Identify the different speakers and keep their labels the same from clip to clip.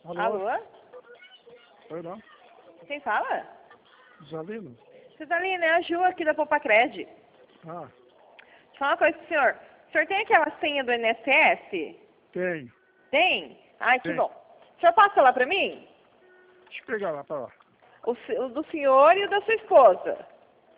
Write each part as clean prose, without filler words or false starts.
Speaker 1: Alô?
Speaker 2: Alô?
Speaker 1: Oi, não?
Speaker 2: Quem fala?
Speaker 1: Zalino?
Speaker 2: Cidalina, é a Ju aqui da Popacred.
Speaker 1: Ah,
Speaker 2: Deixa eu falar uma coisa pro senhor. O senhor tem aquela senha do INSS?
Speaker 1: tenho.
Speaker 2: Tem? Ai, que
Speaker 1: Tem.
Speaker 2: bom. O senhor passa lá pra mim?
Speaker 1: Deixa eu pegar lá pra lá.
Speaker 2: O do senhor e o da sua esposa.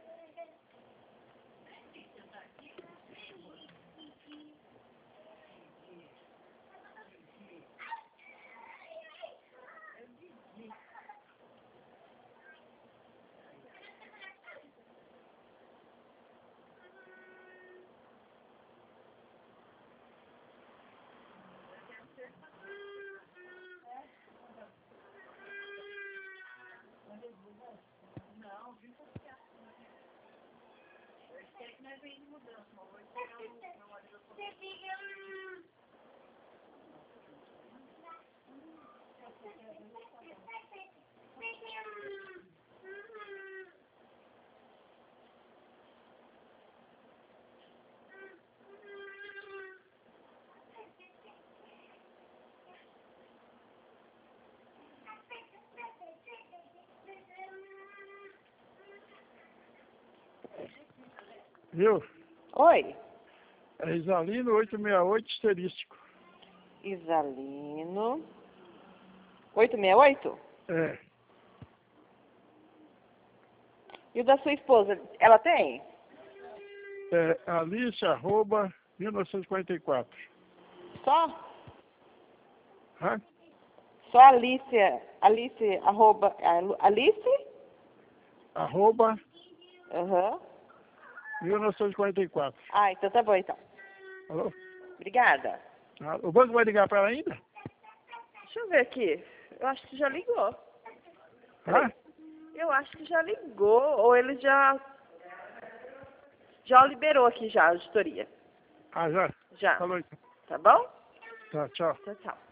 Speaker 1: Viu?
Speaker 2: Oi.
Speaker 1: É Isalino 868 asterístico.
Speaker 2: Isalino. 868?
Speaker 1: É.
Speaker 2: E o da sua esposa, ela tem?
Speaker 1: É Alice@1944.
Speaker 2: Só?
Speaker 1: Hã?
Speaker 2: Só Alice, Alice?
Speaker 1: Arroba
Speaker 2: Aham.
Speaker 1: 1944.
Speaker 2: Ah, então tá bom então.
Speaker 1: Alô?
Speaker 2: Obrigada.
Speaker 1: Ah, o banco vai ligar pra ela ainda?
Speaker 2: Deixa eu ver aqui. Eu acho que já ligou.
Speaker 1: Hã?
Speaker 2: Eu acho que já ligou, ou ele já liberou aqui já a auditoria.
Speaker 1: Ah, já?
Speaker 2: Já.
Speaker 1: Falou então.
Speaker 2: Tá bom?
Speaker 1: Tá, tchau.
Speaker 2: Tchau, tchau.